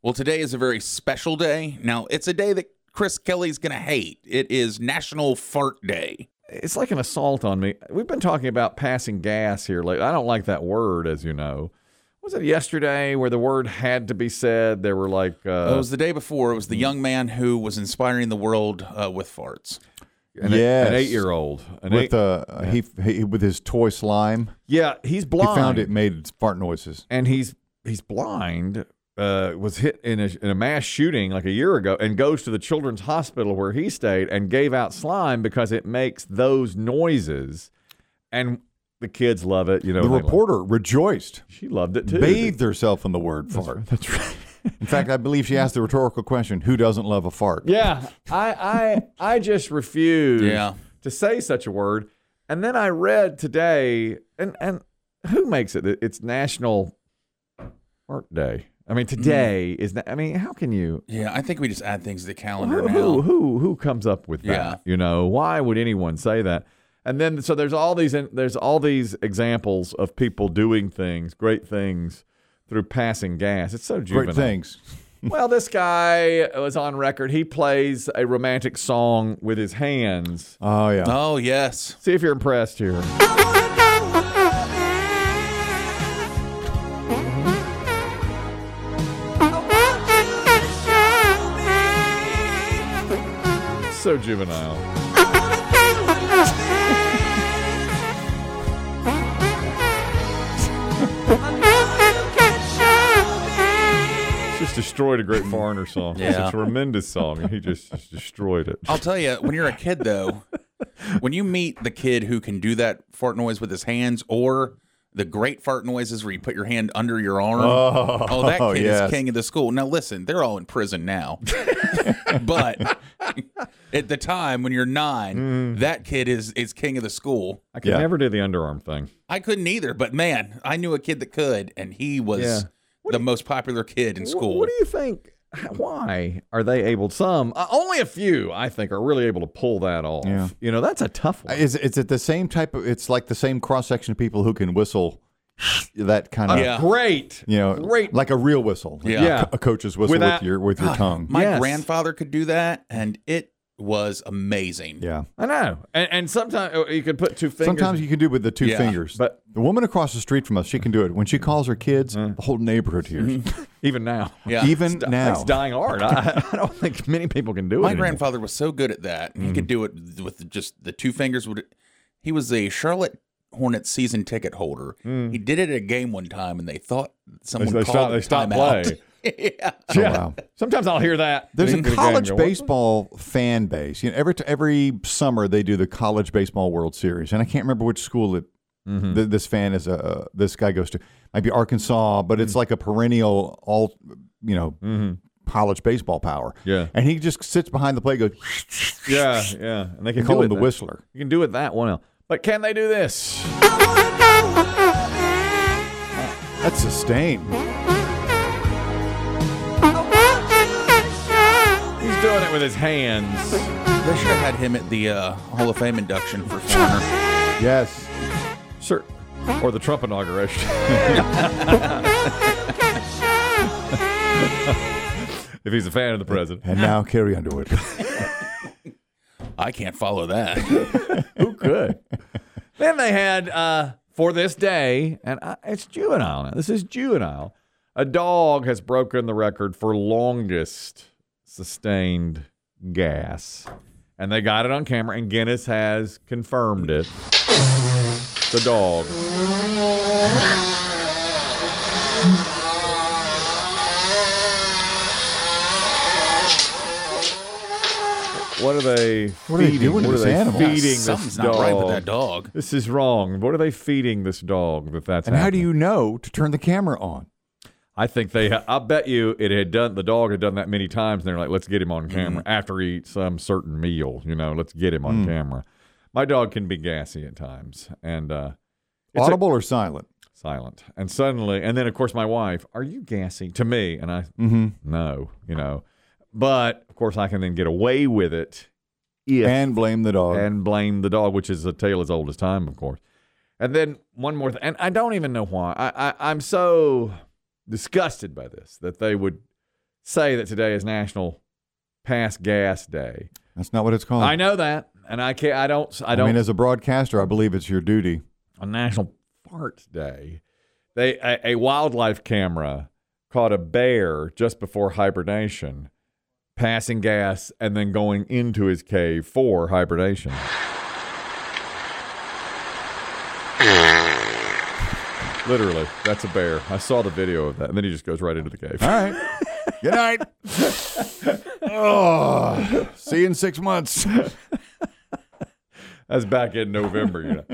Well, today is a very special day. Now, it's a day that Chris Kelly's going to hate. It is National Fart Day. It's like an assault on me. We've been talking about passing gas here lately. I don't like that word, as you know. Was it yesterday where the word had to be said? There were like... it was the day before. It was the young man who was inspiring the world with farts. An 8-year-old. With his toy slime. Yeah, he's blind. He found it made fart noises. And he's blind. Was hit in a mass shooting like a year ago and goes to the children's hospital where he stayed and gave out slime because it makes those noises. And the kids love it. You know, the reporter rejoiced. She loved it too. Bathed herself in the word fart. That's right. In fact, I believe she asked the rhetorical question, who doesn't love a fart? Yeah. I just refuse to say such a word. And then I read today, and who makes it? It's National Fart Day. I mean, today is not, I mean, how can you? Yeah, I think we just add things to the calendar now. Who comes up with that? Yeah. You know, why would anyone say that? And then, so there's all these examples of people doing things, great things, through passing gas. It's so juvenile. Great things. Well, this guy was on record. He plays a romantic song with his hands. Oh, yeah. Oh, yes. See if you're impressed here. So juvenile. Just destroyed a great foreigner song. Yeah. It's a tremendous song, and he just destroyed it. I'll tell you, when you're a kid, though, when you meet the kid who can do that fart noise with his hands or the great fart noises where you put your hand under your arm, that kid is king of the school. Now, listen, they're all in prison now. But at the time when you're 9, that kid is king of the school. I could never do the underarm thing. I couldn't either, but man, I knew a kid that could, and he was the most popular kid in school. What do you think? Why are they able? Some, only a few, I think, are really able to pull that off. Yeah. You know, that's a tough one. Is it the same type of? It's like the same cross section of people who can whistle that kind of. Great. You know, great, like a real whistle. Yeah. A coach's whistle with your tongue. My grandfather could do that, and it was amazing. Yeah, I know. And sometimes you can put 2 fingers. Sometimes you can do it with the 2 fingers. But the woman across the street from us, she can do it. When she calls her kids, the whole neighborhood hears. Even now. Yeah. Even now. It's dying art. I don't think many people can do it My anymore. grandfather was so good at that. He could do it with just the 2 fingers. He was a Charlotte Hornets season ticket holder. He did it at a game one time, and they thought someone They called stopped timeout. play. Yeah. Oh, wow. Sometimes I'll hear that. There's a Into the game college and go, baseball fan base. You know, every summer they do the College Baseball World Series, and I can't remember which school this fan is. This guy goes to. Might be Arkansas, but it's like a perennial college baseball power. Yeah. And he just sits behind the plate, and goes. Yeah. And they can Call do him it the that- whistler. You can do it that well. But can they do this? That's sustained. He's doing it with his hands. They should have had him at the Hall of Fame induction for Foreigner. Yes. Sure. Or the Trump inauguration. If he's a fan of the president. And now Carrie Underwood. I can't follow that. Who could? Then they had, for this day, and it's juvenile now. This is juvenile. A dog has broken the record for longest sustained gas. And they got it on camera, and Guinness has confirmed it. The dog. What are they feeding? doing to What are this they animal? feeding this Something's dog? not right with that dog. This is wrong. What are they feeding this dog that's And how do happening? you know to turn the camera on? I think I bet you the dog had done that many times, and they're like, let's get him on camera after he eats some certain meal, let's get him on camera. My dog can be gassy at times, and Audible or silent? silent. And then of course my wife, are you gassy to me? And I, no, but of course I can then get away with it And blame the dog. and blame the dog, which is a tale as old as time, of course. And then one more thing, and I don't even know why. I'm so disgusted by this, that they would say that today is National Pass Gas Day. That's not what it's called. I know that, and I can't. I don't. I mean, as a broadcaster, I believe it's your duty. On National Fart Day, a wildlife camera caught a bear just before hibernation, passing gas and then going into his cave for hibernation. Literally, that's a bear. I saw the video of that, and then he just goes right into the cave. All right. Good night. Oh, see you in 6 months. That's back in November,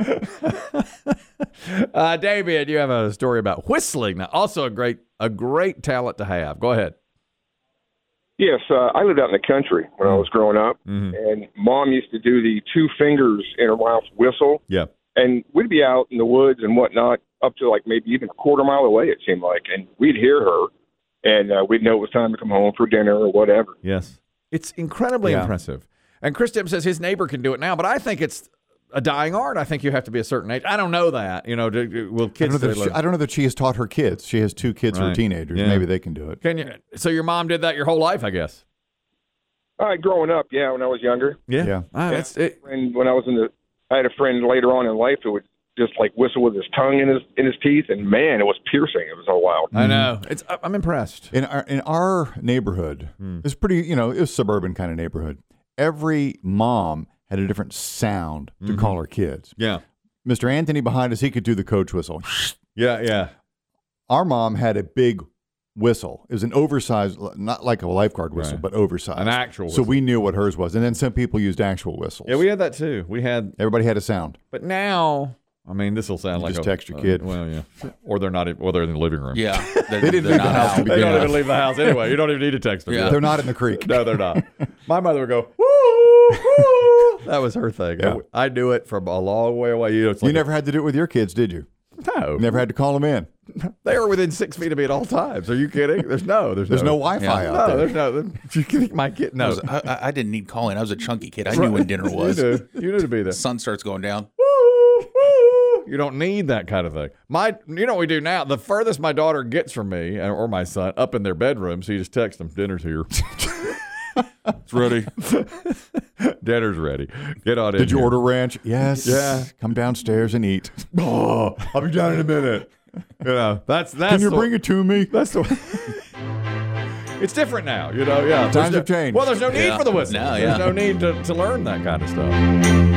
Damien, you have a story about whistling. Now, also a great talent to have. Go ahead. Yes, I lived out in the country when I was growing up, and Mom used to do the 2 fingers in her mouth whistle. Yeah. And we'd be out in the woods and whatnot, up to like maybe even a quarter mile away, it seemed like, and we'd hear her, and we'd know it was time to come home for dinner or whatever. Yes. It's incredibly impressive. And Chris Tim says his neighbor can do it now, but I think it's a dying art. I think you have to be a certain age. I don't know that. Will kids? I don't know that she has taught her kids. She has 2 kids who are teenagers. Yeah. Maybe they can do it. Can you? So your mom did that your whole life, I guess. Growing up, when I was younger. Yeah. That's it. And when I was I had a friend later on in life who would just like whistle with his tongue in his teeth, and man, it was piercing. It was so loud. I know. I'm impressed. In our neighborhood, it's pretty. It was a suburban kind of neighborhood. Every mom had a different sound to call her kids. Yeah. Mr. Anthony behind us, he could do the coach whistle. Yeah. Our mom had a big whistle. It was an oversized, not like a lifeguard whistle, but oversized. An actual whistle. So we knew what hers was. And then some people used actual whistles. Yeah, we had that too. Everybody had a sound. But now, I mean, this will sound like just text your kid. Well, yeah. Or they're not. They're in the living room. Yeah. They didn't leave the house to begin They don't with. even leave the house anyway. You don't even need to text them. Yeah. They're not in the creek. No, they're not. My mother would go, woo, woo. That was her thing. Yeah. I do it from a long way away. You never had to do it with your kids, did you? No. Never had to call them in. They were within 6 feet of me at all Are you kidding? There's no Wi-Fi out there. There's no. You think my kid? No. I didn't need calling. I was a chunky kid. I knew when dinner was. You knew to be there. The sun starts going down. You don't need that kind of thing. You know what we do now? The furthest my daughter gets from me or my son, up in their bedroom, so you just text them, dinner's here. It's ready. Dinner's ready. Get on in. Did you here. order ranch? Yes. Yeah. Come downstairs and eat. Oh, I'll be down in a minute. That's. Can you bring it to me? That's the. It's different now, Yeah. Times have changed. Well, there's no need for the whistle. No, There's no need to learn that kind of stuff.